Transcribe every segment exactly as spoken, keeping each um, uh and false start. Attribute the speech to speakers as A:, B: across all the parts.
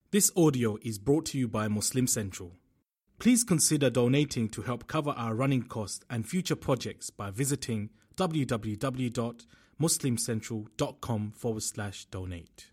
A: This audio is brought to you by Muslim Central. Please consider donating to help cover our running costs and future projects by visiting www.muslimcentral.com forward slash donate.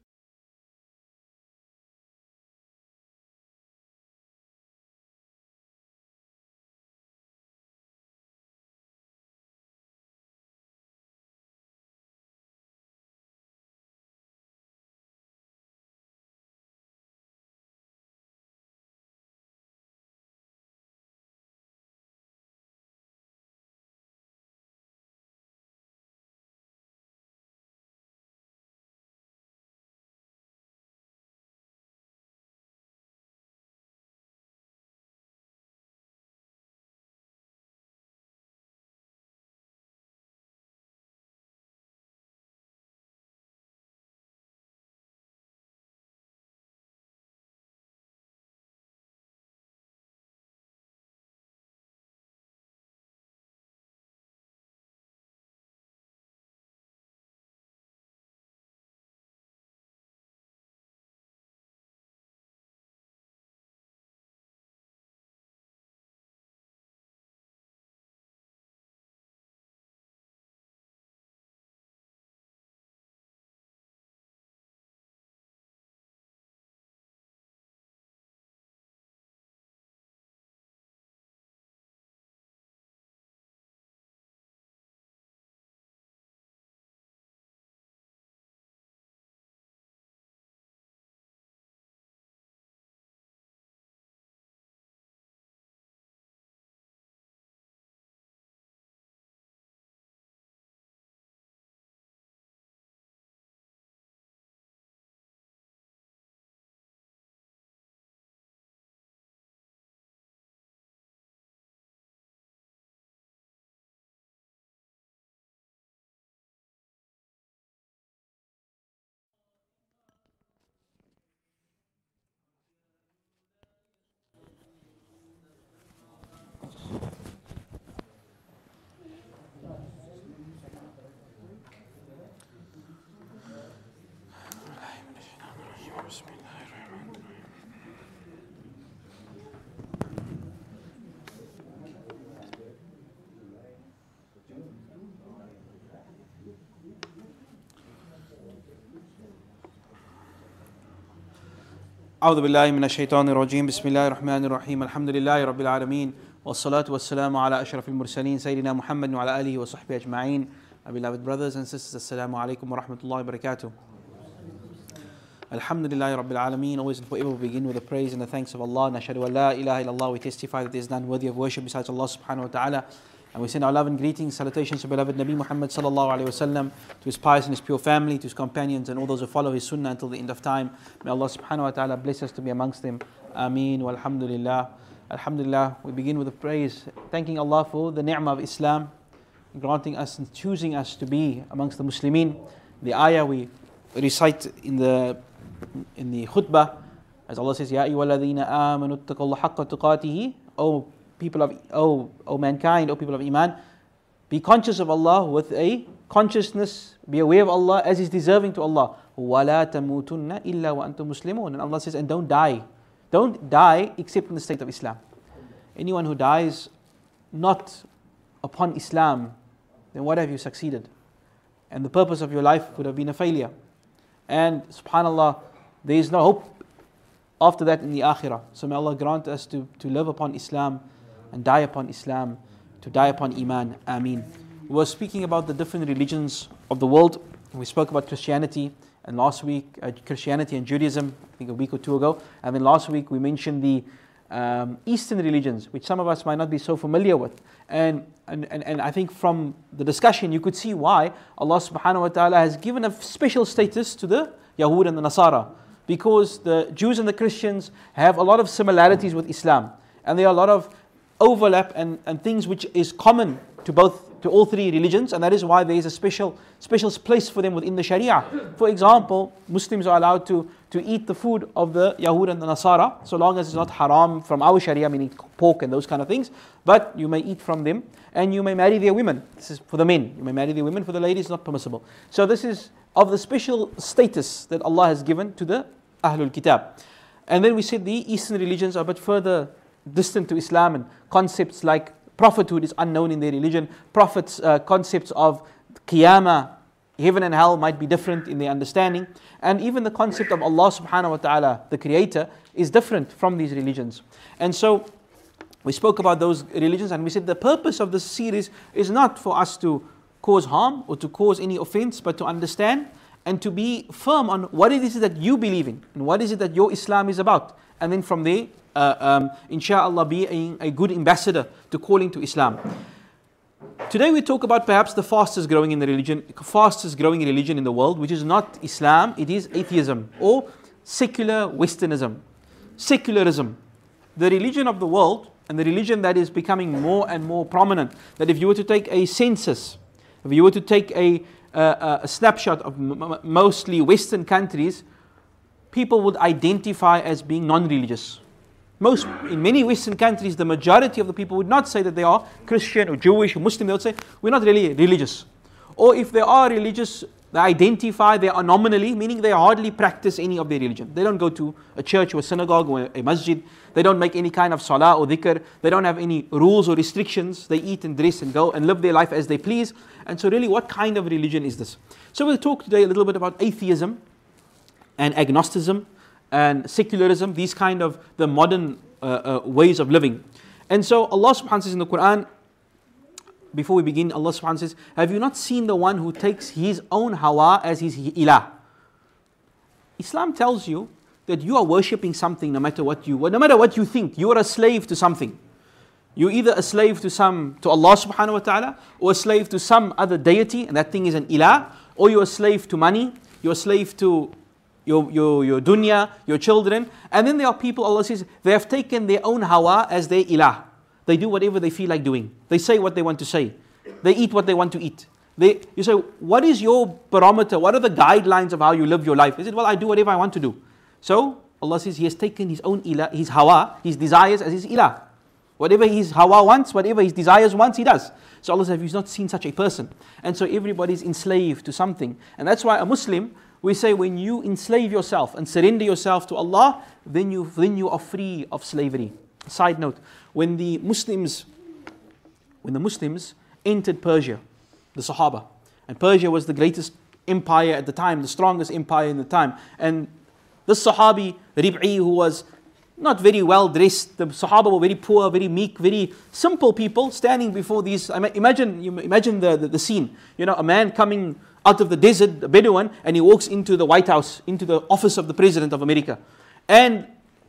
B: أعوذ بالله من الشيطان الرجيم بسم الله الرحمن الرحيم الحمد لله رب العالمين والصلاة والسلام على أشرف المرسلين سيدنا محمد وعلى آله وصحبه أجمعين. My beloved brothers and sisters, Assalamu alaikum wa rahmatullahi wa barakatuh. Alhamdulillah Rabbil Alameen. Always and forever we begin with the praise and the thanks of Allah. Nashhadu wa la ilaha illallah. We testify that there is none worthy of worship besides Allah subhanahu wa ta'ala. And we send our love and greetings, salutations to beloved Nabi Muhammad sallallahu alayhi wa sallam, to his pious and his pure family, to his companions and all those who follow his sunnah until the end of time. May Allah subhanahu wa ta'ala bless us to be amongst them. Ameen wa alhamdulillah. Alhamdulillah, we begin with the praise, thanking Allah for the ni'mah of Islam, granting us and choosing us to be amongst the Muslimin. The ayah we recite in the in the khutbah, as Allah says, Ya ayyuhalladhina amanu ittaqullaha haqqa tuqatihi, O people of, O, o mankind, O people of Iman, be conscious of Allah with a consciousness, be aware of Allah as is deserving to Allah. وَلَا تَمُوتُنَّ إِلَّا وَأَنْتُمْ مُسْلِمُونَ. And Allah says, and don't die. Don't die except in the state of Islam. Anyone who dies not upon Islam, then what have you succeeded? And the purpose of your life would have been a failure. And subhanAllah, there is no hope after that in the akhirah. So may Allah grant us to, to live upon Islam and die upon Islam, to die upon Iman. Ameen. We were speaking about the different religions of the world. We spoke about Christianity, and last week, uh, Christianity and Judaism, I think a week or two ago. And then last week we mentioned the um, Eastern religions, which some of us might not be so familiar with. And, and, and, and I think from the discussion you could see why Allah subhanahu wa ta'ala has given a special status to the Yahud and the Nasara. Because the Jews and the Christians have a lot of similarities with Islam. And there are a lot of overlap and, and things which is common to both, to all three religions, and that is why there is a special special place for them within the Sharia. For example, Muslims are allowed to, to eat the food of the Yahud and the Nasara, so long as it's not haram from our Sharia, meaning pork and those kind of things, but you may eat from them, and you may marry their women. This is for the men. You may marry their women, for the ladies, not permissible. So this is of the special status that Allah has given to the Ahlul Kitab. And then we said the Eastern religions are a bit further distant to Islam, and concepts like prophethood is unknown in their religion. Prophets, uh, concepts of Qiyamah, heaven and hell might be different in their understanding. And even the concept of Allah subhanahu wa ta'ala, the creator, is different from these religions. And so we spoke about those religions, and we said the purpose of this series is not for us to cause harm or to cause any offense, but to understand and to be firm on what it is that you believe in and what is it that your Islam is about. And then from there, uh, um, inshallah, be a, a good ambassador to calling to Islam. Today we talk about perhaps the fastest growing in the religion, fastest growing religion in the world, which is not Islam, it is atheism or secular Westernism, secularism. The religion of the world, and the religion that is becoming more and more prominent, that if you were to take a census, if you were to take a, uh, a snapshot of m- mostly Western countries, people would identify as being non-religious. Most, in many Western countries, the majority of the people would not say that they are Christian or Jewish or Muslim. They would say, we're not really religious. Or if they are religious, they identify, they are nominally, meaning they hardly practice any of their religion. They don't go to a church or a synagogue or a masjid. They don't make any kind of salah or dhikr. They don't have any rules or restrictions. They eat and dress and go and live their life as they please. And so really, what kind of religion is this? So we'll talk today a little bit about atheism and agnosticism and secularism, these kind of the modern uh, uh, ways of living. And so Allah subhanahu wa ta'ala says in the Quran, before we begin, Allah subhanahu wa ta'ala says, have you not seen the one who takes his own hawa as his ilah? Islam tells you that you are worshipping something no matter what you, no matter what you think, you are a slave to something. You're either a slave to some, to Allah subhanahu wa ta'ala, or a slave to some other deity, and that thing is an ilah, or you're a slave to money, you're a slave to your, your, your dunya, your children. And then there are people, Allah says, they have taken their own hawa as their ilah. They do whatever they feel like doing. They say what they want to say. They eat what they want to eat. They, you say, what is your barometer? What are the guidelines of how you live your life? Is it, well, I do whatever I want to do. So Allah says He has taken His own ilah, His hawa, His desires as His ilah. Whatever His hawa wants, whatever His desires wants, He does. So Allah says, He's not seen such a person. And so everybody's enslaved to something. And that's why a Muslim, we say when you enslave yourself and surrender yourself to Allah, then you, then you are free of slavery. Side note, when the Muslims, when the Muslims entered Persia, the Sahaba, and Persia was the greatest empire at the time, the strongest empire in the time, and this Sahabi, Rib'i, who was not very well dressed, the Sahaba were very poor, very meek, very simple people standing before these. Imagine, you imagine the, the, the scene. You know, a man coming out of the desert, a Bedouin, and he walks into the White House, into the office of the President of America, and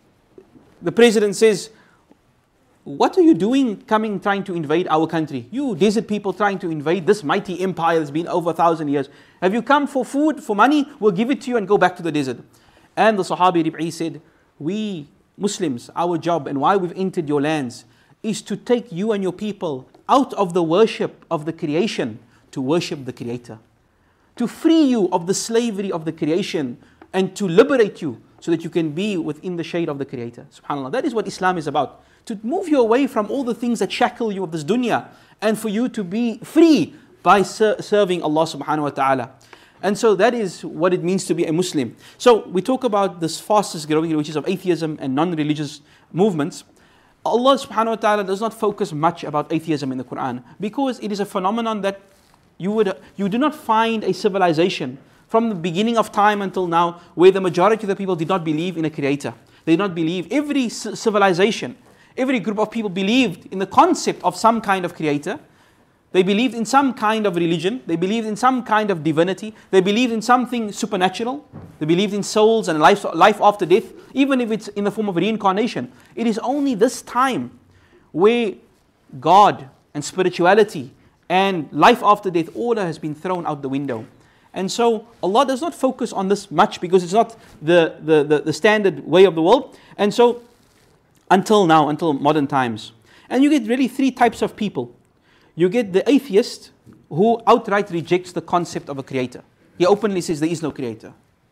B: the President says, what are you doing coming, trying to invade our country? You desert people trying to invade this mighty empire that's been over a thousand years. Have you come for food, for money? We'll give it to you and go back to the desert. And the Sahabi Rib'i said, we Muslims, our job and why we've entered your lands is to take you and your people out of the worship of the creation to worship the Creator. To free you of the slavery of the creation and to liberate you so that you can be within the shade of the Creator. SubhanAllah. That is what Islam is about. To move you away from all the things that shackle you of this dunya and for you to be free by ser- serving Allah subhanahu wa ta'ala. And so that is what it means to be a Muslim. So we talk about this fastest growing, which is of atheism and non-religious movements. Allah subhanahu wa ta'ala does not focus much about atheism in the Quran because it is a phenomenon that you would you do not find a civilization from the beginning of time until now where the majority of the people did not believe in a creator. They did not believe. Every civilization, every group of people believed in the concept of some kind of creator. They believed in some kind of religion. They believed in some kind of divinity. They believed in something supernatural. They believed in souls and life, life after death, even if it's in the form of reincarnation. It is only this time where God and spirituality and life after death order has been thrown out the window. And so Allah does not focus on this much because it's not the, the, the, the standard way of the world. And so until now, until modern times. And you get really three types of people. You get the atheist who outright rejects the concept of a creator. He openly says there is no creator.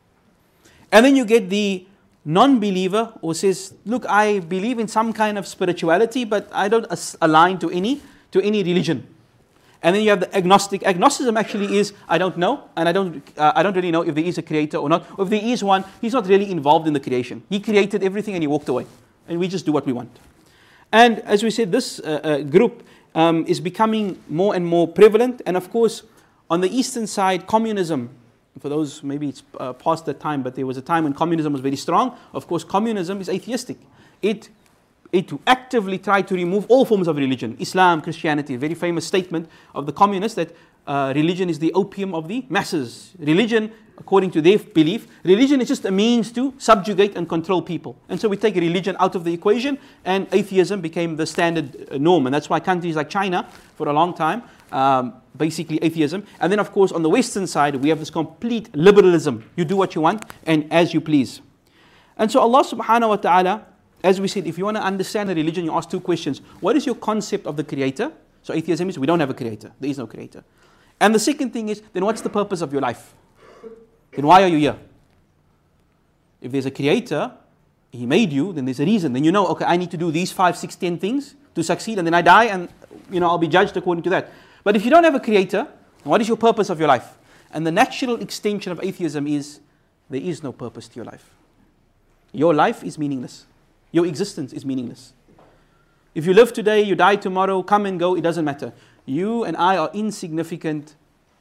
B: And then you get the non-believer who says, look, I believe in some kind of spirituality, but I don't align to any, to any religion. And then you have the agnostic. Agnosticism actually is, I don't know, and I don't, uh, I don't really know if there is a creator or not. Or if there is one, he's not really involved in the creation. He created everything and he walked away. And we just do what we want. And as we said, this uh, uh, group um, is becoming more and more prevalent. And of course, on the eastern side, communism, for those, maybe it's uh, past that time, but there was a time when communism was very strong. Of course, communism is atheistic. It It actively tried to remove all forms of religion, Islam, Christianity. A very famous statement of the communists that uh, religion is the opium of the masses. Religion, according to their belief, religion is just a means to subjugate and control people. And so we take religion out of the equation, and atheism became the standard norm. And that's why countries like China, for a long time, um, basically atheism. And then, of course, on the Western side, we have this complete liberalism. You do what you want and as you please. And so Allah subhanahu wa ta'ala, as we said, if you want to understand a religion, you ask two questions. What is your concept of the creator? So atheism is we don't have a creator. There is no creator. And the second thing is, then what's the purpose of your life? Then why are you here? If there's a creator, he made you, then there's a reason. Then you know, okay, I need to do these five, six, ten things to succeed, and then I die, and you know I'll be judged according to that. But if you don't have a creator, what is your purpose of your life? And the natural extension of atheism is, there is no purpose to your life. Your life is meaningless. Your existence is meaningless. If you live today, you die tomorrow, come and go, it doesn't matter. You and I are insignificant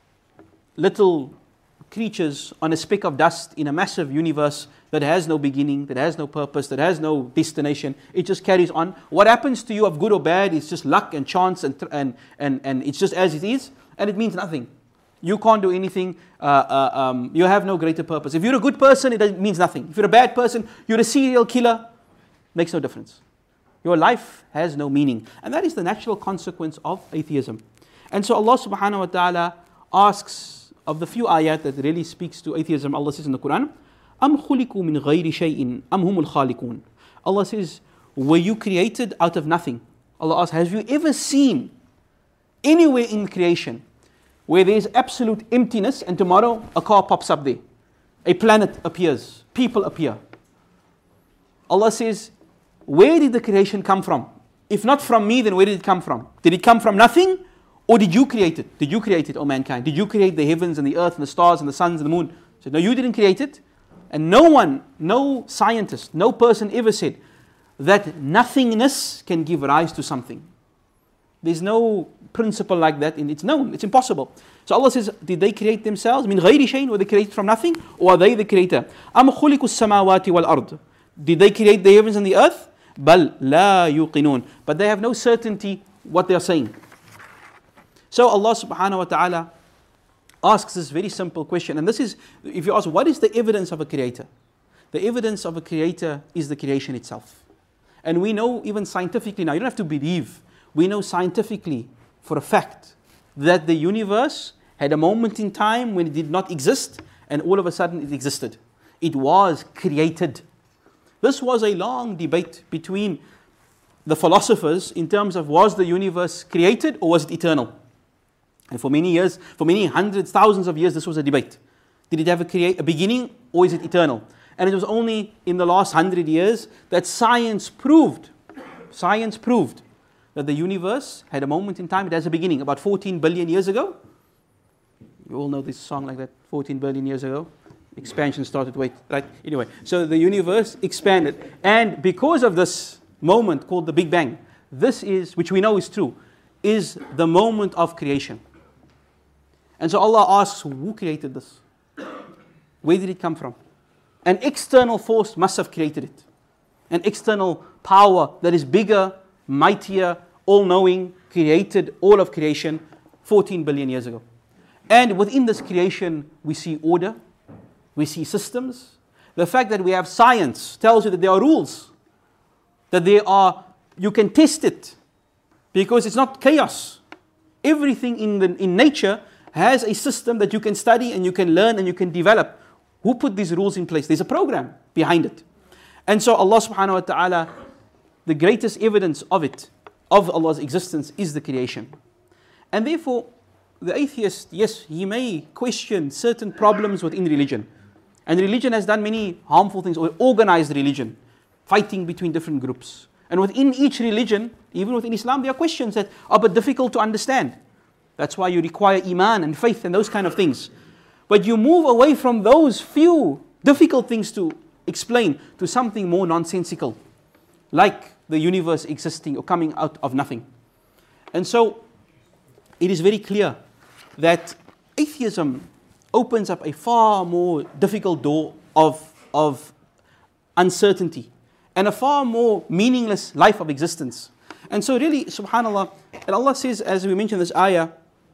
B: little creatures on a speck of dust in a massive universe that has no beginning, that has no purpose, that has no destination. It just carries on. What happens to you of good or bad is just luck and chance, and and and, and it's just as it is, and it means nothing. You can't do anything. Uh, uh, um, you have no greater purpose. If you're a good person, it means nothing. If you're a bad person, you're a serial killer, makes no difference. Your life has no meaning. And that is the natural consequence of atheism. And so Allah subhanahu wa ta'ala asks, of the few ayat that really speaks to atheism, Allah says in the Quran, أَمْ خُلِقُوا مِنْ غَيْرِ شَيْءٍ أَمْ هُمُ الْخَالِقُونَ. Allah says, were you created out of nothing? Allah asks, have you ever seen anywhere in creation where there is absolute emptiness and tomorrow a car pops up there, a planet appears, people appear? Allah says, where did the creation come from? If not from me, then where did it come from? Did it come from nothing? Or did you create it? Did you create it, O mankind? Did you create the heavens and the earth and the stars and the suns and the moon? So no, you didn't create it. And no one, no scientist, no person ever said that nothingness can give rise to something. There's no principle like that, and it's known, it's impossible. So Allah says, did they create themselves? Min ghayri shayn, were they created from nothing? Or are they the creator? Am khuliqu as-samawati wal-ard. Did they create the heavens and the earth? Bal la yuqinun. But they have no certainty what they are saying. So Allah subhanahu wa ta'ala asks this very simple question. And this is, if you ask, what is the evidence of a creator? The evidence of a creator is the creation itself. And we know even scientifically now, you don't have to believe, we know scientifically for a fact that the universe had a moment in time when it did not exist, and all of a sudden it existed. It was created. This was a long debate between the philosophers in terms of, was the universe created or was it eternal? And for many years, for many hundreds, thousands of years, this was a debate. Did it have a, create, a beginning or is it eternal? And it was only in the last hundred years that science proved, science proved that the universe had a moment in time, it has a beginning. About fourteen billion years ago, you all know this song like that, fourteen billion years ago. Expansion started, wait, right? Anyway, so the universe expanded. And because of this moment called the Big Bang, this is, which we know is true, is the moment of creation. And so Allah asks, who created this? Where did it come from? An external force must have created it. An external power that is bigger, mightier, all-knowing, created all of creation fourteen billion years ago. And within this creation, we see order, we see systems. The fact that we have science tells you that there are rules, that there are, you can test it, because it's not chaos. Everything in, the, in nature has a system that you can study and you can learn and you can develop. Who put these rules in place? There's a program behind it. And so Allah subhanahu wa ta'ala, the greatest evidence of it, of Allah's existence, is the creation. And therefore, the atheist, yes, he may question certain problems within religion. And religion has done many harmful things, or organized religion, fighting between different groups. And within each religion, even within Islam, there are questions that are but difficult to understand. That's why you require iman and faith and those kind of things. But you move away from those few difficult things to explain to something more nonsensical, like the universe existing or coming out of nothing. And so it is very clear that atheism opens up a far more difficult door of, of uncertainty and a far more meaningless life of existence. And so really, subhanAllah, and Allah says, as we mentioned this ayah,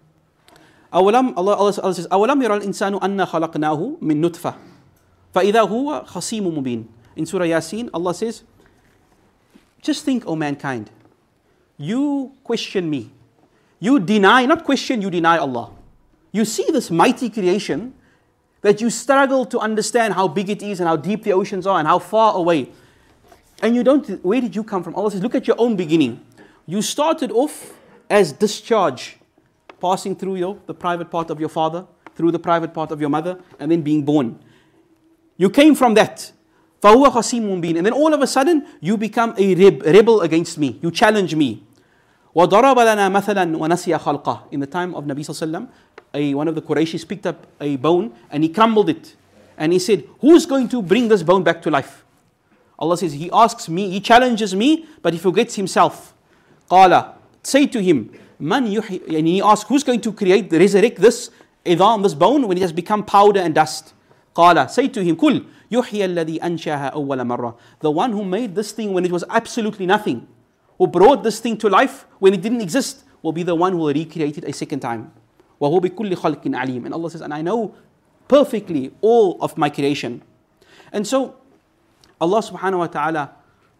B: أولم, Allah, Allah says, أولم يرى الإنسان أنا خلقناه من نطفة فإذا هو خصيم مبين. In Surah Yasin, Allah says, just think, O mankind, you question me. You deny, not question, you deny Allah. You see this mighty creation that you struggle to understand how big it is and how deep the oceans are and how far away. And you don't, where did you come from? Allah says, look at your own beginning. You started off as discharge, passing through your, the private part of your father, through the private part of your mother, and then being born. You came from that. فَهُوَ خَصِيمٌ مُبِينٌ. And then all of a sudden, you become a reb, rebel against me. You challenge me. وَضَرَبَ لَنَا مَثَلًا وَنَسِيَ خَلْقَهُ. In the time of Nabi Sallallahu Alaihi Wasallam, a, one of the Qurayshis picked up a bone and he crumbled it. And he said, who's going to bring this bone back to life? Allah says, he asks me, he challenges me, but he forgets himself. قَالَ. Say to him, Man yuhi, and he asks, who's going to create, resurrect this idam, this bone, when it has become powder and dust? قَالَ. Say to him, Kul yuhya alladhi anshaha awwala marra. The one who made this thing when it was absolutely nothing, who brought this thing to life when it didn't exist, will be the one who will recreate it a second time. وَهُوَ بِكُلِّ خَلْقٍ عَلِيمٍ. And Allah says, and I know perfectly all of my creation. And so, Allah subhanahu wa ta'ala,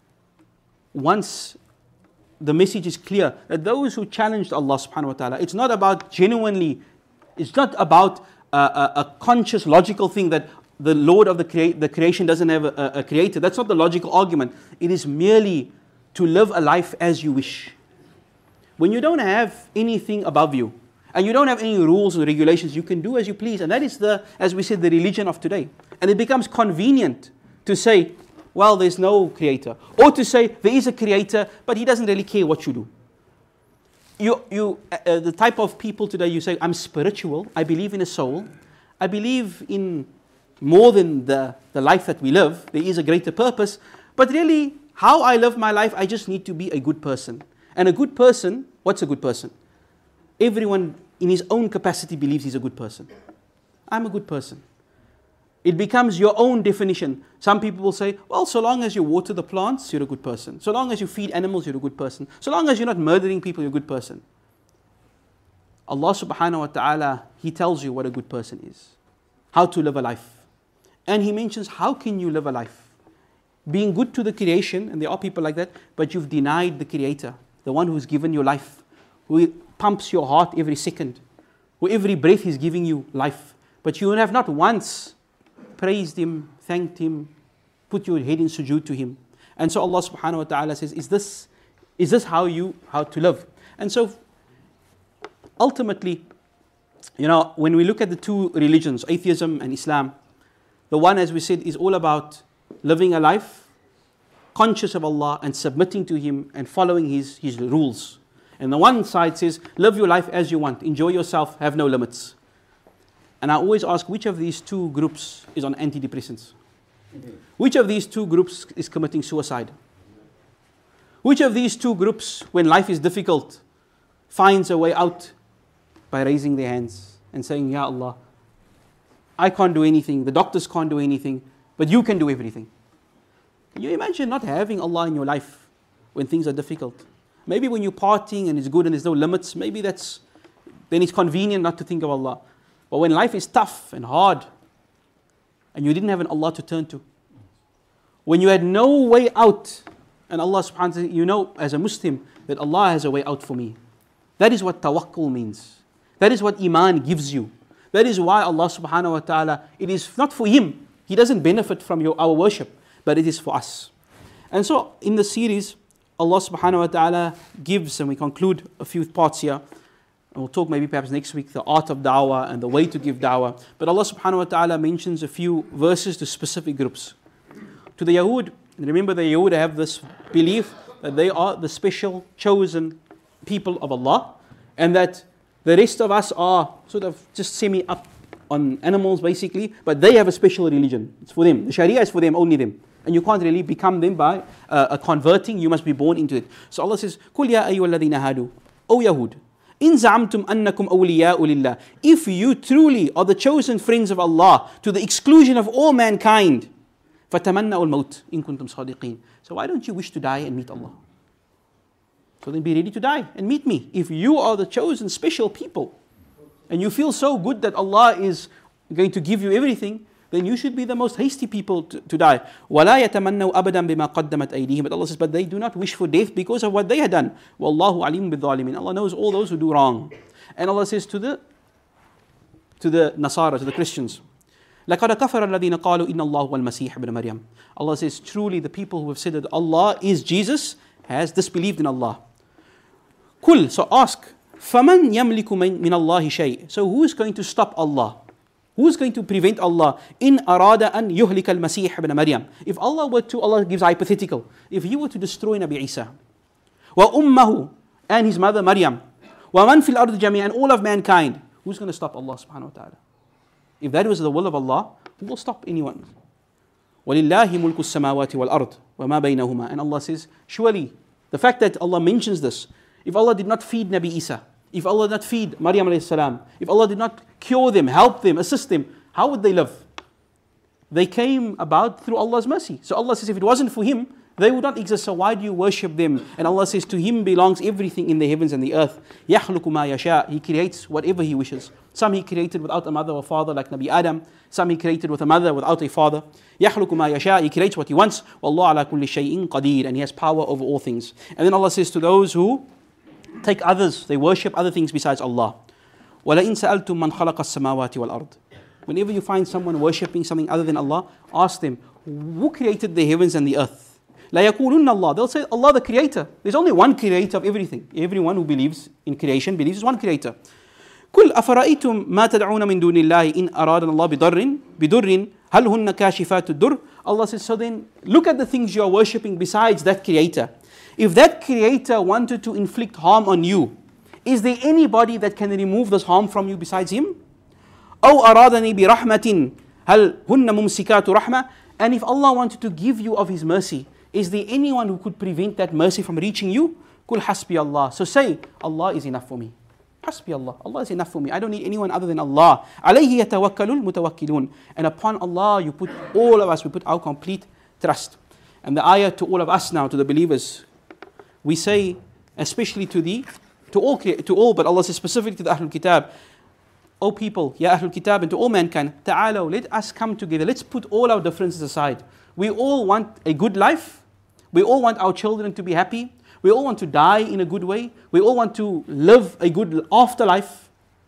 B: once the message is clear, that those who challenged Allah subhanahu wa ta'ala, it's not about genuinely, it's not about a, a, a conscious, logical thing that the Lord of the, crea- the creation doesn't have a, a creator. That's not the logical argument. It is merely to live a life as you wish. When you don't have anything above you, and you don't have any rules and regulations, you can do as you please. And that is the, as we said, the religion of today. And it becomes convenient to say, well, there's no creator. Or to say, there is a creator, but he doesn't really care what you do. You, you, uh, the type of people today, you say, I'm spiritual, I believe in a soul, I believe in more than the, the life that we live, there is a greater purpose, but really, how I live my life, I just need to be a good person. And a good person, what's a good person? Everyone in his own capacity believes he's a good person. I'm a good person. It becomes your own definition. Some people will say, well, so long as you water the plants, you're a good person. So long as you feed animals, you're a good person. So long as you're not murdering people, you're a good person. Allah subhanahu wa ta'ala, He tells you what a good person is. How to live a life. And He mentions, how can you live a life? Being good to the creation, and there are people like that, but you've denied the Creator, the one who's given you life, who pumps your heart every second, who every breath is giving you life. But you have not once praised Him, thanked Him, put your head in sujood to Him. And so Allah subhanahu wa ta'ala says, is this, is this how you, how to live? And so ultimately, you know, when we look at the two religions, atheism and Islam, the one, as we said, is all about living a life conscious of Allah and submitting to Him and following His, His rules. And the one side says, live your life as you want, enjoy yourself, have no limits. And I always ask, which of these two groups is on antidepressants? Mm-hmm. Which of these two groups is committing suicide? Which of these two groups, when life is difficult, finds a way out by raising their hands and saying, Ya Allah, I can't do anything, the doctors can't do anything, but you can do everything. Can you imagine not having Allah in your life when things are difficult? Maybe when you're partying and it's good and there's no limits, maybe that's, then it's convenient not to think of Allah. But when life is tough and hard, and you didn't have an Allah to turn to, when you had no way out, and Allah subhanahu wa ta'ala, you know as a Muslim that Allah has a way out for me. That is what tawakkul means. That is what iman gives you. That is why Allah subhanahu wa ta'ala, it is not for Him. He doesn't benefit from your, our worship, but it is for us. And so in the series, Allah subhanahu wa ta'ala gives, and we conclude a few parts here, and we'll talk maybe perhaps next week, the art of da'wah and the way to give da'wah. But Allah subhanahu wa ta'ala mentions a few verses to specific groups. To the Yahud, and remember the Yahud have this belief that they are the special chosen people of Allah, and that The rest of us are sort of just semi-up on animals basically, but they have a special religion. It's for them. The Sharia is for them, only them. And you can't really become them by uh, a converting, you must be born into it. So Allah says, قُلْ يَا أَيُّهَا الَّذِينَ هَادُوا O Yahud, إِن زَعَمْتُمْ أَنَّكُمْ أَوْلِيَاءُ لِلَّهِ If you truly are the chosen friends of Allah to the exclusion of all mankind, فَتَمَنَّأُ الْمَوْتِ إِن كُنْتُمْ صَادِقِينَ So why don't you wish to die and meet Allah? So then be ready to die and meet me. If you are the chosen special people, and you feel so good that Allah is going to give you everything, then you should be the most hasty people to, to die. وَلَا يَتَمَنَّوْا أَبَدًا بِمَا قَدَّمَتْ أَيْدِيهِمْ But Allah says, but they do not wish for death because of what they had done. وَاللَّهُ عَلِيمٌ بِالظَّالِمِينَ Allah knows all those who do wrong. And Allah says to the to the Nasara, to the Christians, لَقَدْ كَفَرَ الَّذِينَ قَالُوا إِنَّ اللَّهُ وَالْمَسِيحَ ابْنَ مَرْيَمَ Allah says, truly the people who have said that Allah is Jesus has disbelieved in Allah. Kul, so ask, فَمَنْ يَمْلِكُ مِنَ اللَّهِ شَيْءٍ So who is going to stop Allah? Who is going to prevent Allah? In arada an yuhlika al-Masih ibn Maryam. If Allah were to, Allah gives hypothetical, if He were to destroy Nabi Isa, wa ummahu, and his mother Maryam, wa man fil ard jami'an, and all of mankind, who's going to stop Allah subhanahu wa ta'ala? If that was the will of Allah, who will stop anyone? وَلِلَّهِ مُلْكُ السَّمَاوَاتِ وَالْأَرْضِ وَمَا بَيْنَهُمَا And Allah says, surely, the fact that Allah mentions this, if Allah did not feed Nabi Isa, if Allah did not feed Maryam alayhi salam, if Allah did not cure them, help them, assist them, how would they live? They came about through Allah's mercy. So Allah says, if it wasn't for Him, they would not exist. So why do you worship them? And Allah says, to Him belongs everything in the heavens and the earth. يَخْلُقُ مَا يَشَاءُ He creates whatever He wishes. Some He created without a mother or father, like Nabi Adam. Some He created with a mother without a father. يَخْلُقُ مَا يَشَاءُ He creates what He wants. وَاللَّهُ عَلَى كُلِّ شَيْءٍ قَدِيرٌ And He has power over all things. And then Allah says to those who take others, they worship other things besides Allah. وَلَئِن سَأَلْتُم مَّنْ خَلَقَ السَّمَاوَاتِ وَالْأَرْضِ Whenever you find someone worshipping something other than Allah, ask them, who created the heavens and the earth? لَيَقُولُنَّ اللَّهِ They'll say, Allah the creator. There's only one creator of everything. Everyone who believes in creation believes there's one creator. قُلْ أَفَرَأَيْتُم مَّا تَدْعُونَ مِن دُونِ اللَّهِ إِنْ أَرَادَنَ اللَّهُ بِضَرٍّ بِضُرٍّ هَلْ هُنَّ كَاشِفَاتُ الضُّرِّ Allah says, so then look at the things you are worshipping besides that creator. If that creator wanted to inflict harm on you, is there anybody that can remove this harm from you besides Him? أَوْ أَرَادَنِي بِرَحْمَةٍ هَلْ هُنَّ مُمْسِكَاتُ رَحْمَةٍ And if Allah wanted to give you of His mercy, is there anyone who could prevent that mercy from reaching you? قُلْ حَسْبِيَ اللَّهِ So say, Allah is enough for me. حَسْبِيَ Allah. Allah is enough for me. I don't need anyone other than Allah. عَلَيْهِ يَتَوَكَّلُ الْمُتَوَكِّلُونَ And upon Allah, you put all of us, we put our complete trust. And the ayah to all of us now, to the believers, we say, especially to the, to all, to all, but Allah says specifically to the Ahlul Kitab, O people, Ya Ahlul Kitab, and to all mankind, ta'alaw, let us come together. Let's put all our differences aside. We all want a good life. We all want our children to be happy. We all want to die in a good way. We all want to live a good afterlife.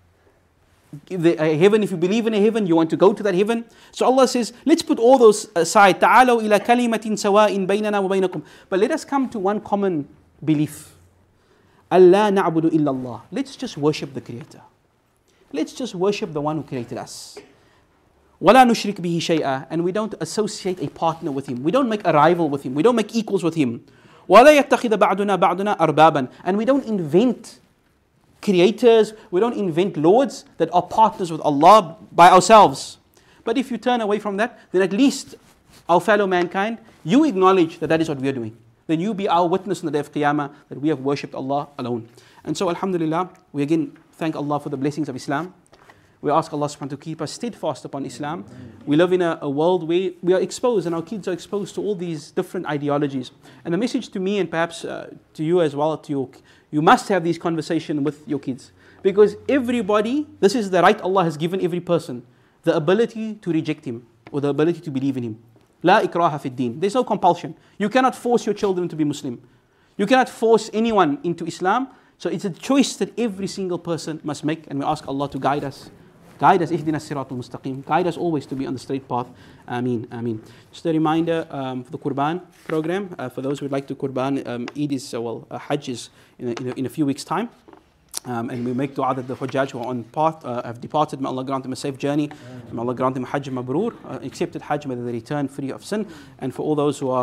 B: The, a heaven, if you believe in a heaven, you want to go to that heaven. So Allah says, let's put all those aside. ta'alaw ila kalimatin sawa'in baynana wa baynakum. But let us come to one common belief. Allah na'budu illallah. Let's just worship the Creator. Let's just worship the one who created us. وَلَا نُشْرِكْ بِهِ شَيْئًا And we don't associate a partner with Him. We don't make a rival with Him. We don't make equals with Him. وَلَا يَتَّخِذَ بَعْدُنَا بَعْدُنَا أَرْبَابًا And we don't invent creators, we don't invent lords that are partners with Allah by ourselves. But if you turn away from that, then at least our fellow mankind, you acknowledge that that is what we are doing. Then you be our witness on the day of Qiyamah that we have worshipped Allah alone. And so alhamdulillah, we again thank Allah for the blessings of Islam. We ask Allah subhanahu wa ta'ala to keep us steadfast upon Islam. We live in a, a world where we are exposed and our kids are exposed to all these different ideologies. And the message to me and perhaps uh, to you as well, to your, you must have these conversations with your kids. Because everybody, this is the right Allah has given every person, the ability to reject Him or the ability to believe in Him. La ikraha fi din. There's no compulsion. You cannot force your children to be Muslim. You cannot force anyone into Islam. So it's a choice that every single person must make, and we ask Allah to guide us. Guide us, ihdina siratul mustaqim. Guide us always to be on the straight path. Ameen, ameen. Just a reminder um, for the Qurban program. Uh, for those who would like to Qurban, um, Eid is, uh, well, uh, Hajj is in a, in, a, in a few weeks' time. Um, and we make dua that the Hujjaj who are on path uh, have departed. May Allah grant them a safe journey. May Allah grant them a Hajj Mabrur, uh, accepted Hajj, may they return free of sin. And for all those who are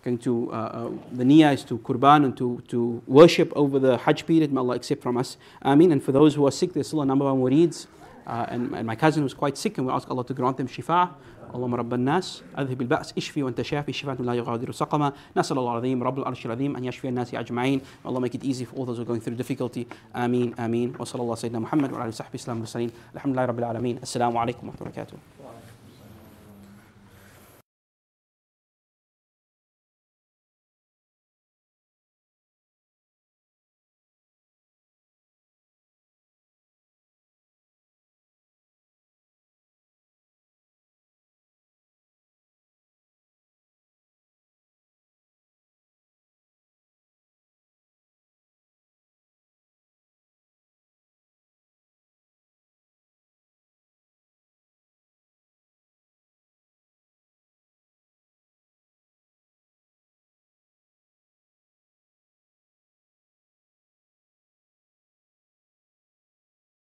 C: going to, uh, uh, the niyyah is to qurban and to, to worship over the Hajj period. May Allah accept from us. Ameen. And for those who are sick, there's still a number of murids. Uh, and, and my cousin was quite sick, and we ask Allah to grant them shifa. اللهم رب الناس أذهب البأس اشفي وأنت شافي شفاء لا يغادر سقما نسأل الله العظيم رب العرش العظيم أن يشفي الناس أجمعين. Allah make it easy for all those who are going through difficulty. Ameen, Ameen. وصلى الله سيدنا محمد وعلى آله وصحبه وسلم. الحمد لله رب العالمين. السلام عليكم ورحمة الله وبركاته.